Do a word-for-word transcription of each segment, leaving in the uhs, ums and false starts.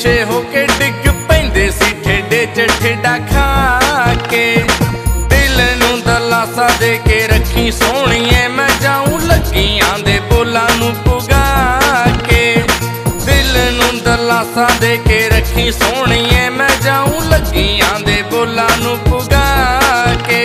पिछे होके डिग पैंदे सी ठेडे च ठेडा खा के। दिल नूं दलासा दे के रखी सोहणीए मैं जाऊं लगियां दे बोलां नूं पुगा के। दिल नूं दलासा दे के रखी सोहणीए मैं जाऊं लगियां दे बोलां नूं पुगा के।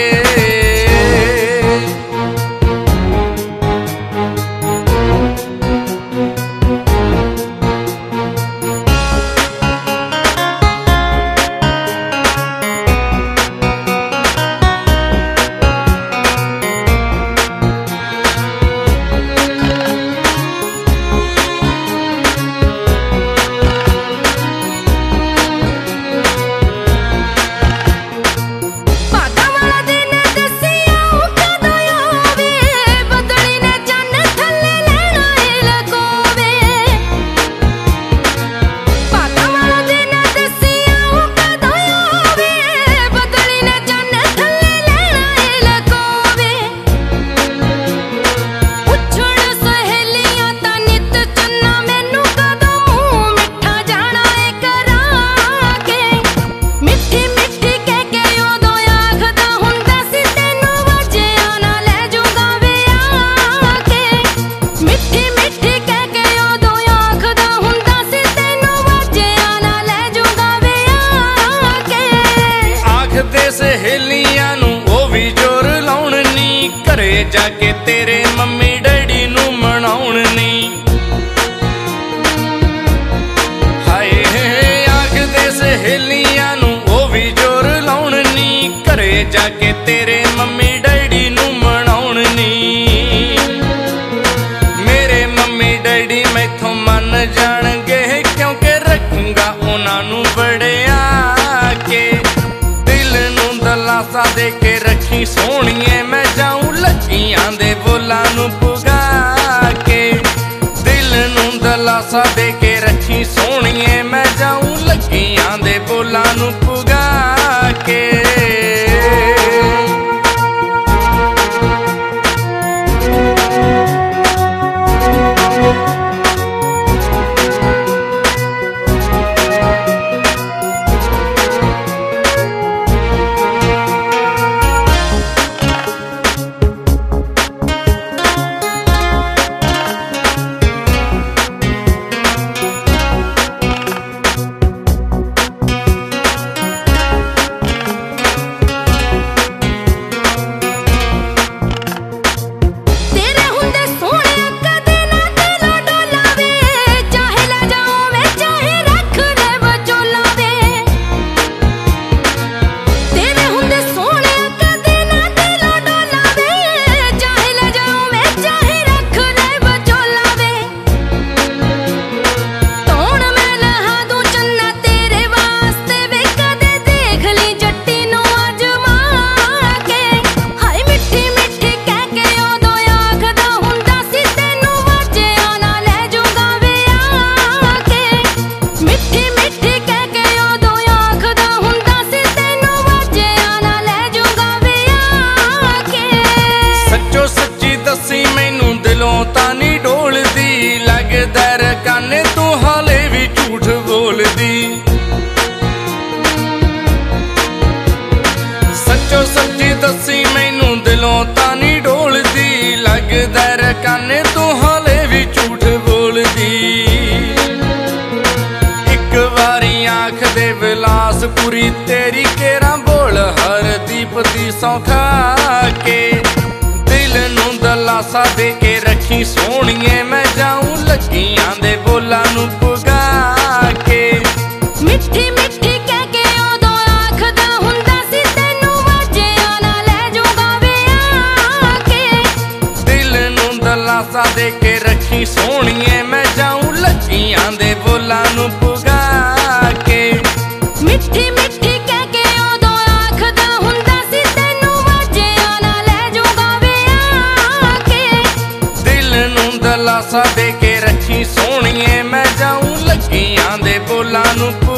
सहेलियां नूं ओ भी जोर लाउण नी घरे जाके तेरे मम्मी डैडी नूं मनाउण नी। हाय आखदे सहेलियां नूं ओ भी जोर लाउण नी घरे जाके तेरे मम्मी डैडी नूं मनाउण नी। मेरे मम्मी डैडी मैथों मन जाणगे क्योंकि रखूंगा उन्हां नूं बड़िया के। दलासा दे के रखी सोहणीए मैं जाऊं लगियां दे बोलां नूं पुगा के। दिल नूं दलासा दे के रखी सोहणीए मैं जाऊं लगियां दे बोलां नूं पुगा के। काने तू हाले भी झूठ बोलदी। सच्चो सच्ची दसी मैनू दिलों तानी डोलदी। लगदा रे काने तू हाले भी झूठ बोलदी। एक बारी आँख दे विलास पूरी तेरी केरा बोल हर दीप दी सौखा के। दिल नूं दलासा दे के रखी सोहणीए मैं जाऊं लगियां दे बोलां नूं पुगा के। मिठी मिठी कह के उदों आखदा हुंदा सी तैनूं वाजिया नाल ले जाऊंगा वे आके। दिल नूं दलासा दे के रखी सोहणीए मैं जाऊं लगियां दे बोलां नूं पुगा के। मिठी मिठी कह के उदों आखदा हुंदा सी तैनूं वाजिया नाल ले जाऊंगा वे आके। दिल नूं दलासा दे के रखी सोहणीए मैं जाऊं लगियां दे बोलां नूं